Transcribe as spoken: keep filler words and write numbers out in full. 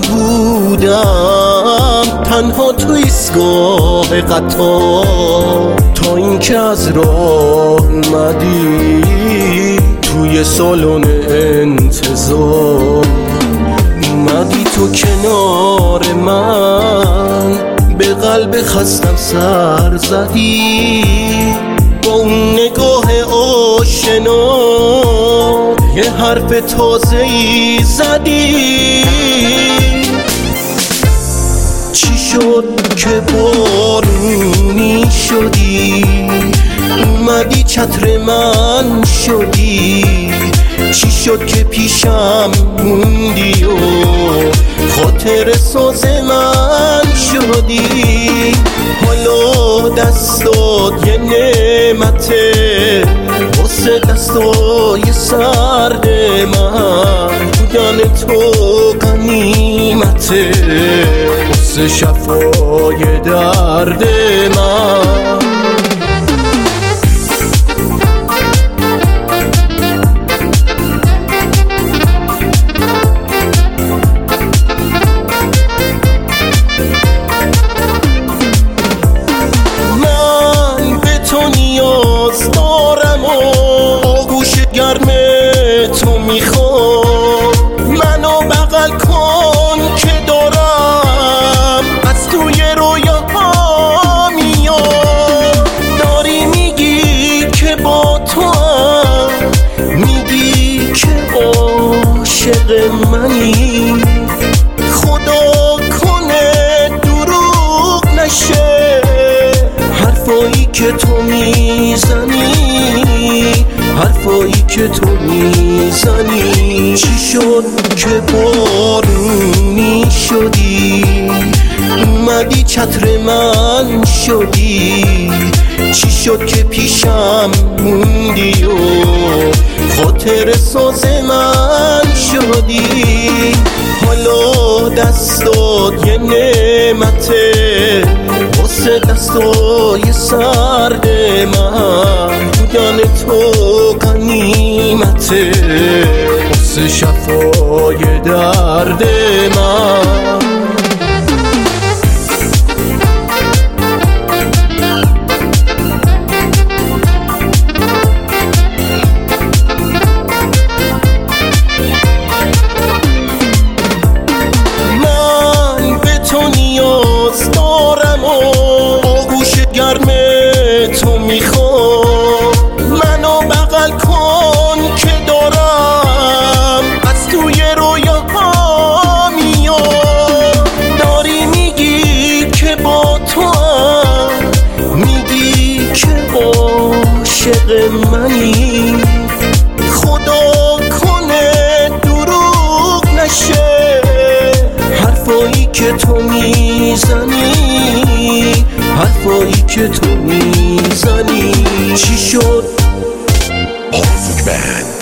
بودم تنها تو ایستگاه قطار، تا اینکه از راه اومدی توی سالن انتظار. اومدی تو کنار من، به قلب خستم سر زدی، با اون نگاه آشنا یه حرف تازه‌ای زدی. چی شد که بارونی شدی، اومدی چتر من شدی؟ چی شد که پیشم موندی و خاطر ساز من شدی؟ حالا دستات یه نعمته واسه دستای سرد من، بودن تو غنیمته واسه شفای درد من. گرم تو میخوام، منو بغل کن که دارم از توی رویاها میام. داری میگی که با تو هم، میگی که عاشق منی، خدا کنه دروغ نشه حرفایی که تو میزنی، حرفایی که تو میزنی. چی شد که بارونی شدی، اومدی چتر من شدی؟ چی شد که پیشم موندی و خاطر ساز من شدی؟ حالا دستات یه نعمته واسه دستای سرد من، بودن تو غنیمته واسه شفای درد من. من به تو نیاز دارم و آغوش گرم تو میخوام، منو بغل کن که دارم از توی رویاها میام. داری میگی که با تو هم، میگی که عاشق منی، خدا کنه دروغ نشه حرفایی که تو میزنی، حرفایی که تو میزنی. چی شد؟